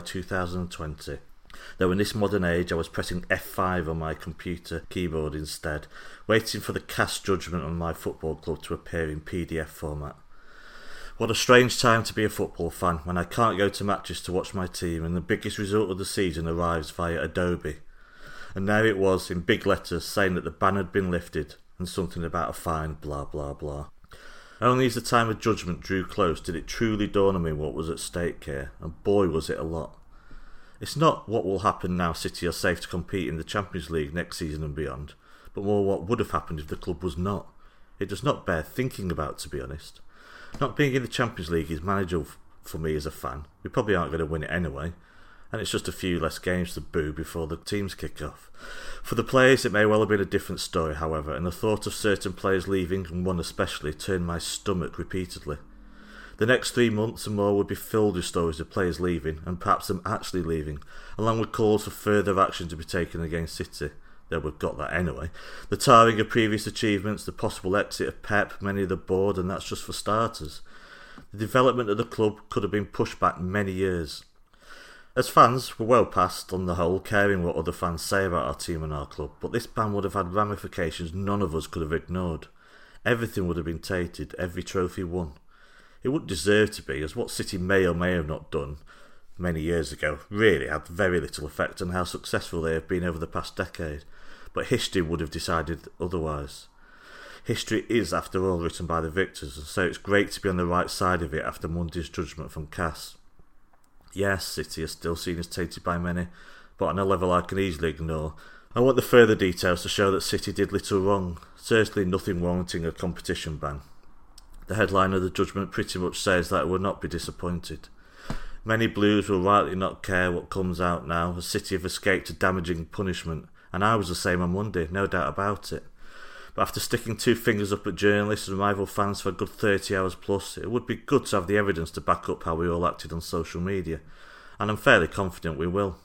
2020. Though in this modern age I was pressing F5 on my computer keyboard instead, waiting for the CAS judgment on my football club to appear in PDF format. What a strange time to be a football fan when I can't go to matches to watch my team and the biggest result of the season arrives via Adobe. And there it was in big letters saying that the ban had been lifted and something about a fine, blah blah blah. Only as the time of judgment drew close did it truly dawn on me what was at stake here, and boy was it a lot. It's not what will happen now City are safe to compete in the Champions League next season and beyond, but more what would have happened if the club was not. It does not bear thinking about, to be honest. Not being in the Champions League is manageable for me as a fan. We probably aren't going to win it anyway, and it's just a few less games to boo before the teams kick off. For the players it may well have been a different story, however, and the thought of certain players leaving, and one especially, turned my stomach repeatedly. The next 3 months and more would be filled with stories of players leaving, and perhaps them actually leaving, along with calls for further action to be taken against City. Though we've got that anyway. The tarring of previous achievements, the possible exit of Pep, many of the board, and that's just for starters. The development of the club could have been pushed back many years. As fans, we're well past, on the whole, caring what other fans say about our team and our club, but this ban would have had ramifications none of us could have ignored. Everything would have been tainted, every trophy won. It wouldn't deserve to be, as what City may or may have not done many years ago really had very little effect on how successful they have been over the past decade. But history would have decided otherwise. History is, after all, written by the victors, and so it's great to be on the right side of it after Monday's judgment from CAS. Yes, City is still seen as tainted by many, but on a level I can easily ignore. I want the further details to show that City did little wrong, certainly nothing warranting a competition ban. The headline of the judgment pretty much says that I will not be disappointed. Many Blues will rightly not care what comes out now, as City have escaped a damaging punishment, and I was the same on Monday, no doubt about it. But after sticking two fingers up at journalists and rival fans for a good 30 hours plus, it would be good to have the evidence to back up how we all acted on social media, and I'm fairly confident we will.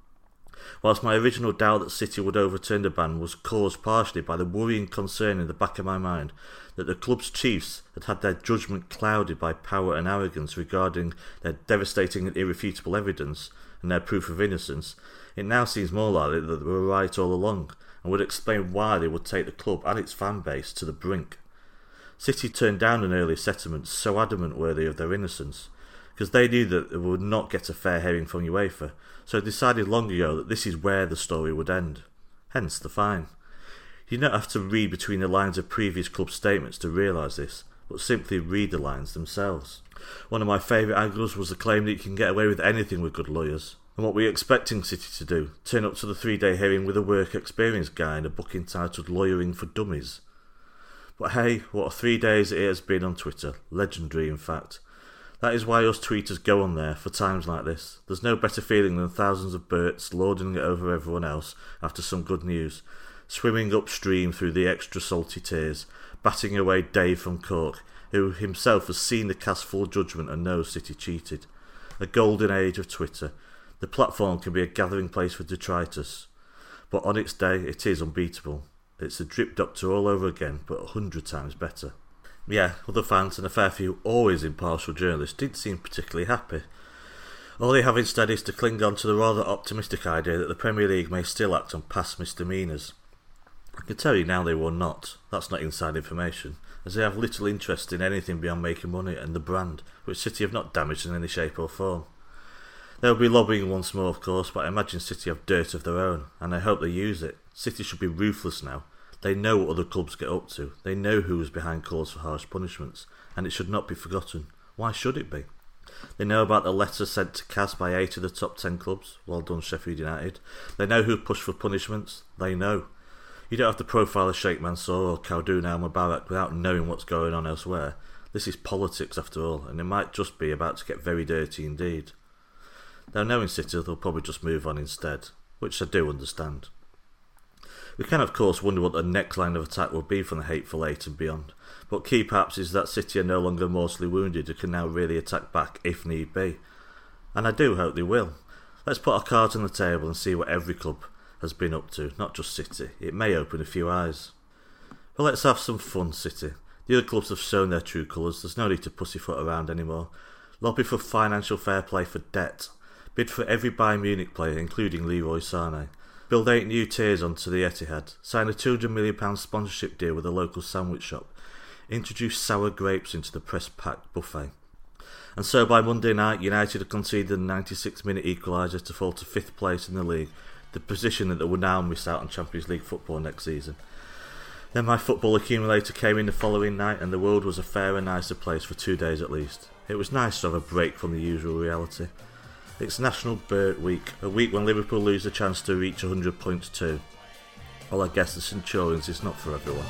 Whilst my original doubt that City would overturn the ban was caused partially by the worrying concern in the back of my mind that the club's chiefs had had their judgment clouded by power and arrogance regarding their devastating and irrefutable evidence and their proof of innocence, it now seems more likely that they were right all along, and would explain why they would take the club and its fan base to the brink. City turned down an early settlement so adamant worthy of their innocence, because they knew that they would not get a fair hearing from UEFA, so decided long ago that this is where the story would end. Hence the fine. You don't have to read between the lines of previous club statements to realise this, but simply read the lines themselves. One of my favourite angles was the claim that you can get away with anything with good lawyers. And what were you expecting City to do? Turn up to the 3-day hearing with a work experience guy in a book entitled Lawyering for Dummies? But hey, what a 3 days it has been on Twitter. Legendary, in fact. That is why us tweeters go on there for times like this. There's no better feeling than thousands of Berts lording it over everyone else after some good news, swimming upstream through the extra salty tears, batting away Dave from Cork, who himself has seen the cast full judgment and knows City cheated. A golden age of Twitter. The platform can be a gathering place for detritus, but on its day it is unbeatable. It's a drip doctor all over again, but 100 times better. Yeah, other fans and a fair few always impartial journalists didn't seem particularly happy. All they have instead is to cling on to the rather optimistic idea that the Premier League may still act on past misdemeanours. I can tell you now they will not. That's not inside information, as they have little interest in anything beyond making money and the brand, which City have not damaged in any shape or form. They'll be lobbying once more, of course, but I imagine City have dirt of their own, and I hope they use it. City should be ruthless now. They know what other clubs get up to. They know who is behind calls for harsh punishments, and it should not be forgotten. Why should it be? They know about the letter sent to CAS by 8 of the top 10 clubs. Well done, Sheffield United. They know who pushed for punishments. They know. You don't have to profile a Sheikh Mansour or Khaldun Al Mubarak without knowing what's going on elsewhere. This is politics after all, and it might just be about to get very dirty indeed. Though knowing City, they'll probably just move on instead, which I do understand. We can of course wonder what the next line of attack will be from the hateful eight and beyond, but key perhaps is that City are no longer mortally wounded and can now really attack back if need be. And I do hope they will. Let's put our cards on the table and see what every club has been up to, not just City. It may open a few eyes. But let's have some fun, City. The other clubs have shown their true colours. There's no need to pussyfoot around anymore. Lobby for financial fair play for debt. Bid for every Bayern Munich player, including Leroy Sané. Build 8 new tiers onto the Etihad. Sign a £200 million sponsorship deal with a local sandwich shop. Introduce sour grapes into the press-packed buffet. And so by Monday night, United have conceded a 96-minute equaliser to fall to 5th place in the league, the position that they will now miss out on Champions League football next season. Then my football accumulator came in the following night and the world was a fairer, nicer place for 2 days at least. It was nice to have a break from the usual reality. It's National Bert Week, a week when Liverpool lose the chance to reach 100 points too. Well, I guess the Centurions is not for everyone.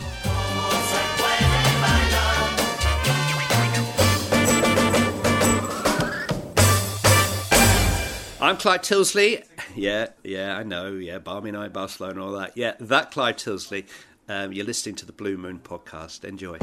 I'm Clyde Tilsley. Yeah, I know. Yeah, Barmy Night, Barcelona, all that. Yeah, that Clyde Tilsley. You're listening to the Blue Moon podcast. Enjoy.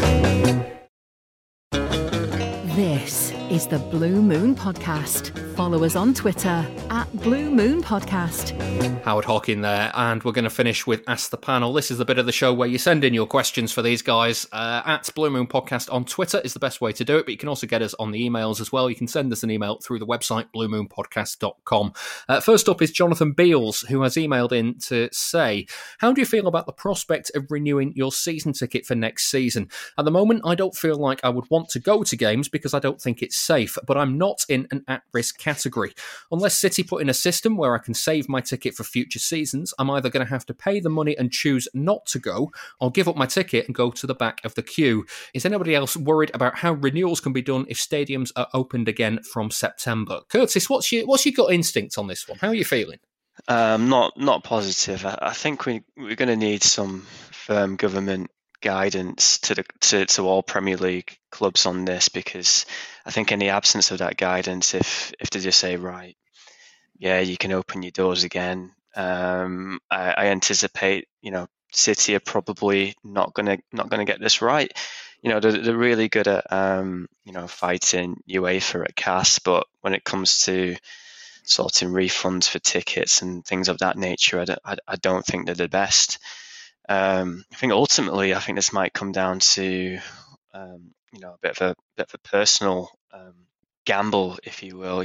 This is the Blue Moon Podcast. Follow us on Twitter @Blue Moon Podcast. Howard Hawking there, and we're going to finish with Ask the Panel. This is the bit of the show where you send in your questions for these guys. @Blue Moon Podcast on Twitter is the best way to do it, but you can also get us on the emails as well. You can send us an email through the website, bluemoonpodcast.com. First up is Jonathan Beals, who has emailed in to say, how do you feel about the prospect of renewing your season ticket for next season? At the moment, I don't feel like I would want to go to games because I don't think it's safe, but I'm not in an at-risk category. Unless City put in a system where I can save my ticket for future seasons, I'm either going to have to pay the money and choose not to go, or give up my ticket and go to the back of the queue. Is anybody else worried about how renewals can be done if stadiums are opened again from September? Curtis, what's your gut instinct on this one? How are you feeling? Not positive. I think we're going to need some firm government guidance to all Premier League clubs on this, because I think in the absence of that guidance, if they just say, right, yeah, you can open your doors again, I anticipate, City are probably not gonna get this right. They're really good at fighting UEFA at CAS, but when it comes to sorting refunds for tickets and things of that nature, I don't think they're the best. I think ultimately, this might come down to a bit of a personal gamble, if you will.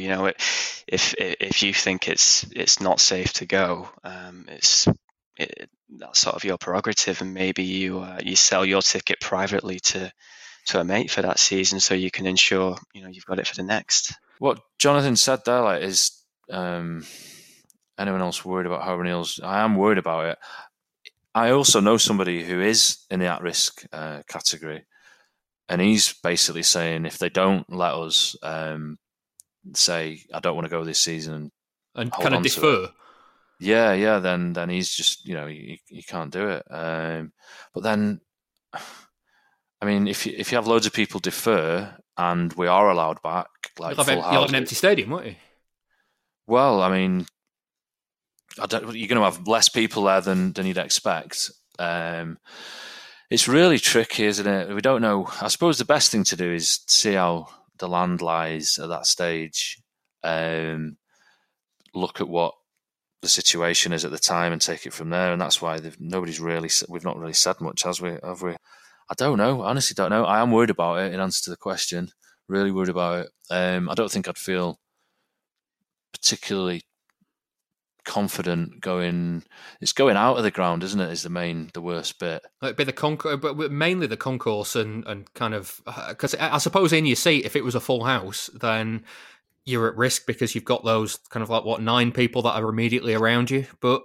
If you think it's not safe to go, that's sort of your prerogative, and maybe you sell your ticket privately to a mate for that season, so you can ensure you've got it for the next. What Jonathan said there, is anyone else worried about how renewals? I am worried about it. I also know somebody who is in the at-risk category, And he's basically saying if they don't let us say, I don't want to go this season and kind of defer. Then he's just, you can't do it. But then, I mean, if you have loads of people defer and we are allowed back, like you'll have an empty stadium, won't you? Well, I mean, you're going to have less people there than you'd expect. It's really tricky, isn't it? We don't know. I suppose the best thing to do is see how the land lies at that stage. Look at what the situation is at the time and take it from there. And that's why we've not really said much, have we? I don't know. I honestly don't know. I am worried about it in answer to the question. Really worried about it. I don't think I'd feel particularly confident going out of the ground, isn't it? Is the worst bit. It'd be but mainly the concourse and kind of because I suppose in your seat, if it was a full house, then you're at risk because you've got those kind of like 9 people that are immediately around you. But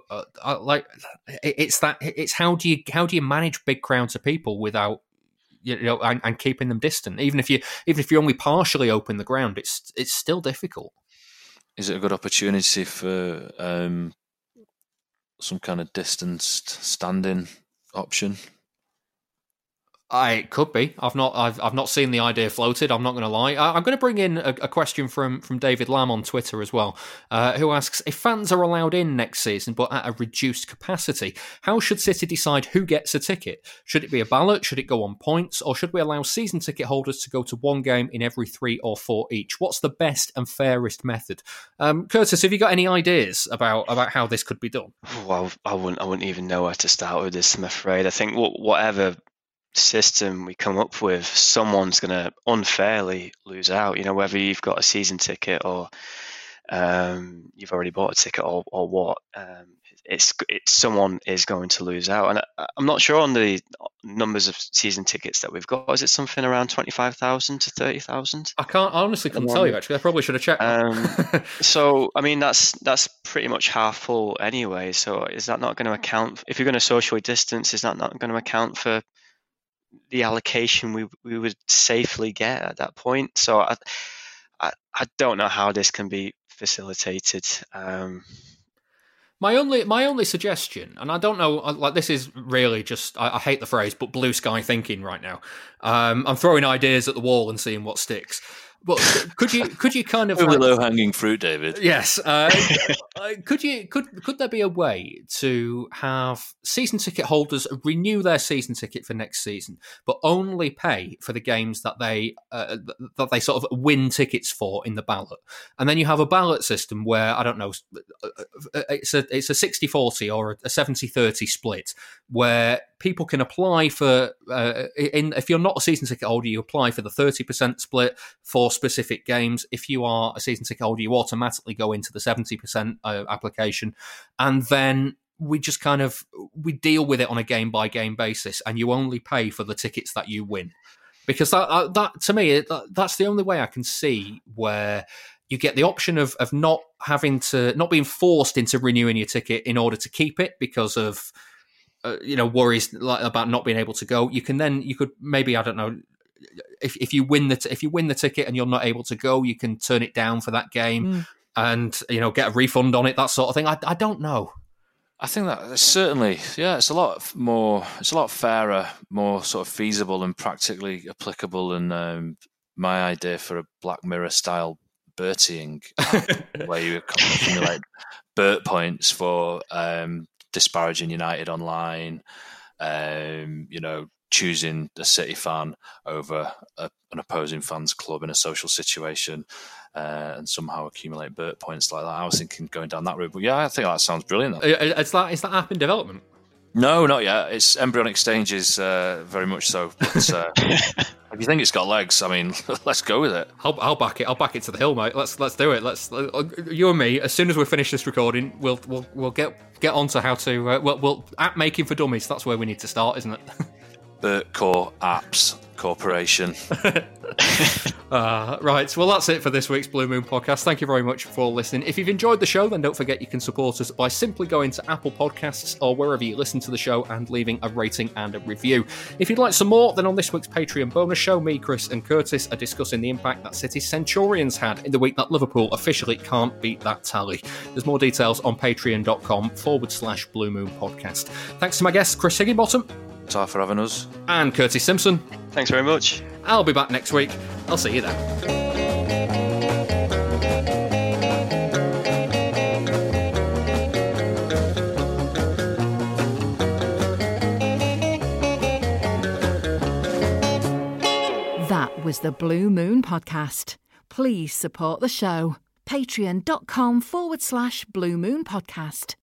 it's how do you manage big crowds of people without and keeping them distant? Even if you only partially open the ground, it's still difficult. Is it a good opportunity for some kind of distanced standing option? It could be. I've not seen the idea floated. I'm not going to lie. I'm going to bring in a question from David Lamb on Twitter as well, who asks, if fans are allowed in next season but at a reduced capacity, how should City decide who gets a ticket? Should it be a ballot? Should it go on points? Or should we allow season ticket holders to go to one game in every 3 or 4 each? What's the best and fairest method? Curtis, have you got any ideas about how this could be done? Well, I wouldn't even know where to start with this, I'm afraid. I think whatever system we come up with, someone's going to unfairly lose out, whether you've got a season ticket or you've already bought a ticket or what. It's someone is going to lose out, and I'm not sure on the numbers of season tickets that we've got. Is it something around 25,000 to 30,000? I honestly couldn't tell you, actually. I probably should have checked. So I mean that's pretty much half full anyway, so is that not going to account, if you're going to socially distance, is that not going to account for the allocation we would safely get at that point? So I don't know how this can be facilitated. My only suggestion, and I don't know, like this is really just, I hate the phrase, but blue sky thinking right now. I'm throwing ideas at the wall and seeing what sticks. But could you kind of low hanging fruit, David? Yes. Could there be a way to have season ticket holders renew their season ticket for next season, but only pay for the games that they sort of win tickets for in the ballot, and then you have a ballot system where, I don't know, it's a 60-40 or a 70-30 split where people can apply for if you're not a season ticket holder, you apply for the 30% split for specific games. If you are a season ticket holder, you automatically go into the 70% application, and then we just we deal with it on a game by game basis, and you only pay for the tickets that you win, because that to me that's the only way I can see where you get the option of not being forced into renewing your ticket in order to keep it because of worries about not being able to go. You could maybe, I don't know, if you win the ticket and you're not able to go, you can turn it down for that game and get a refund on it, that sort of thing. I don't know. I think that certainly, it's a lot fairer, more sort of feasible and practically applicable than my idea for a Black Mirror style Bertieing where you accumulate Bert points for disparaging United online, choosing a City fan over an opposing fans club in a social situation, and somehow accumulate Bert points like that. I was thinking going down that route, but I think that sounds brilliant. Is that app in development? No, not yet. It's embryonic stages, very much so. But, if you think it's got legs, I mean, let's go with it. I'll back it. I'll back it to the hill, mate. Let's do it. You and me. As soon as we finish this recording, we'll get onto how to. We'll app making for dummies. That's where we need to start, isn't it? Bert Core apps. corporation. Right, well, that's it for this week's Blue Moon podcast. Thank you very much for listening. If you've enjoyed the show, then don't forget you can support us by simply going to Apple Podcasts or wherever you listen to the show and leaving a rating and a review. If you'd like some more, then on this week's Patreon bonus show, me, Chris and Curtis are discussing the impact that City's Centurions had in the week that Liverpool officially can't beat that tally. There's more details on patreon.com/Blue Moon podcast. Thanks to my guests, Chris Higginbottom. Ta for having us. And Curtis Simpson. Thanks very much. I'll be back next week. I'll see you then. That was the Blue Moon podcast. Please support the show. Patreon.com/Blue Moon podcast.